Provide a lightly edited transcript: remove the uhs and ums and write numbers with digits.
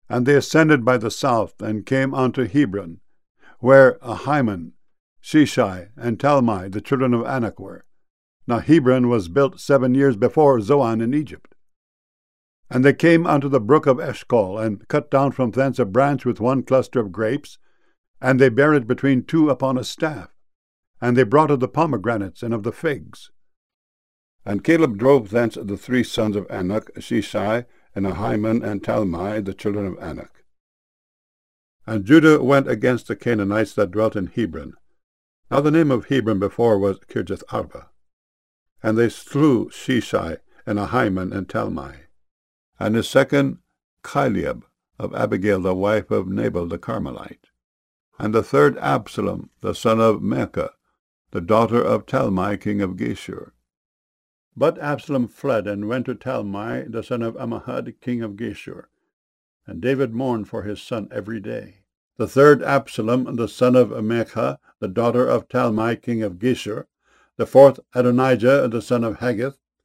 And they ascended by the south, and came unto Hebron, where Ahiman, Sheshai, and Talmai, the children of Anak, were. Now Hebron was built 7 years before Zoan in Egypt. And they came unto the brook of Eshcol, and cut down from thence a branch with one cluster of grapes, and they bare it between two upon a staff. And they brought of the pomegranates and of the figs. And Caleb drove thence the 3 sons of Anak, Sheshai, and Ahiman, and Talmai, the children of Anak. And Judah went against the Canaanites that dwelt in Hebron. Now the name of Hebron before was Kirjath-arba. And they slew Sheshai, and Ahiman, and Talmai. And his second, Chileab, of Abigail, the wife of Nabal the Carmelite. And the third, Absalom, the son of Maacah, the daughter of Talmai, king of Geshur. But Absalom fled, and went to Talmai, the son of Ammihud, king of Geshur. And David mourned for his son every day. The third, Absalom, the son of Maacah, the daughter of Talmai, king of Geshur. The fourth, Adonijah, the son of Haggith.